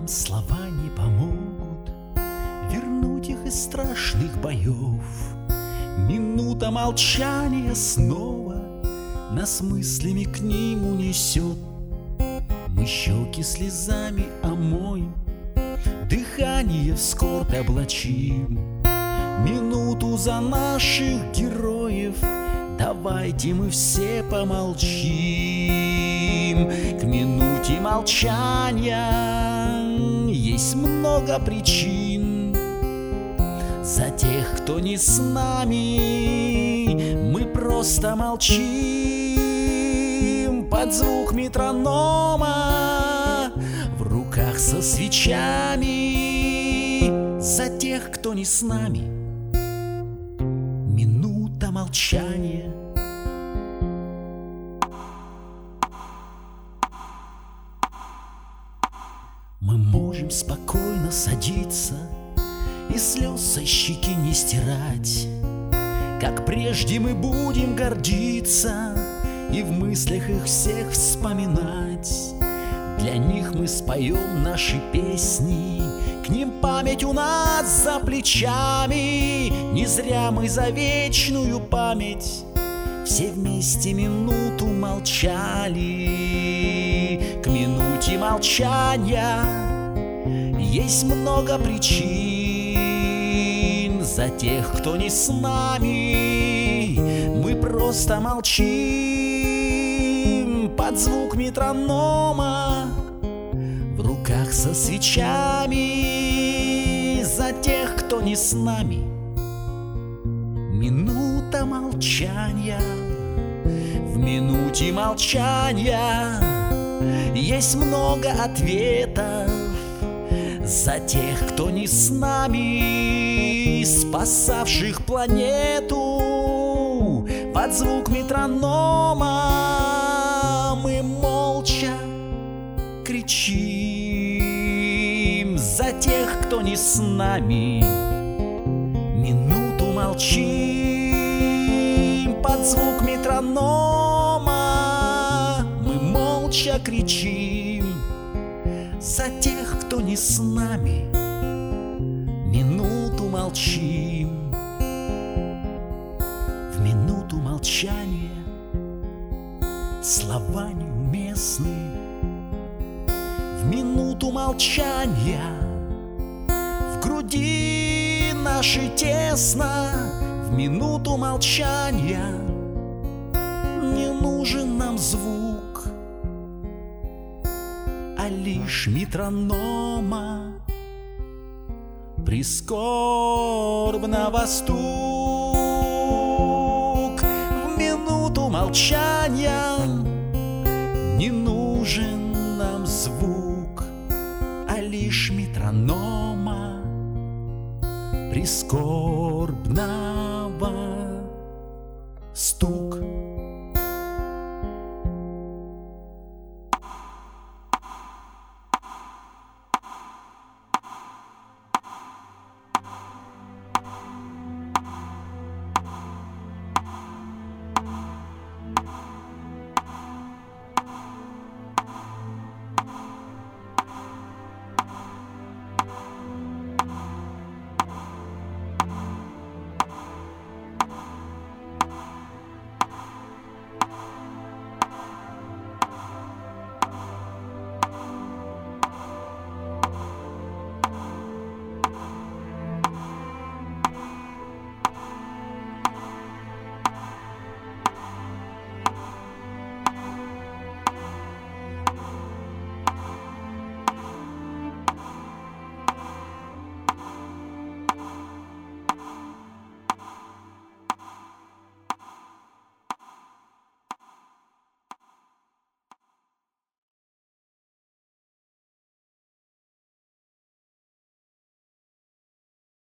нам слова не помогут вернуть их из страшных боев. Минута молчания снова нас мыслями к ним унесет. Мы щеки слезами омоем, дыхание в скорбь облачим. Минуту за наших героев давайте мы все помолчим. К минуте молчания есть много причин. За тех, кто не с нами, мы просто молчим. Под звук метронома, в руках со свечами. За тех, кто не с нами, минута молчания. Мы можем спокойно садиться и слез со щеки не стирать. Как прежде мы будем гордиться и в мыслях их всех вспоминать. Для них мы споем наши песни, к ним память у нас за плечами. Не зря мы за вечную память все вместе минуту молчали. К минуте молчания есть много причин. За тех, кто не с нами, мы просто молчим. Под звук метронома, в руках со свечами. За тех, кто не с нами, минута молчания. В минуте молчания есть много ответов. За тех, кто не с нами, спасавших планету. Под звук метронома мы молча кричим. За тех, кто не с нами, минуту молчим. Под звук метронома мы молча кричим. За тех, кто не с нами, минуту молчим. В минуту молчания слова неуместны. В минуту молчания в груди нашей тесно. В минуту молчания не нужен нам звук, а лишь метронома прискорбного стук. В минуту молчания не нужен нам звук, а лишь метронома прискорбного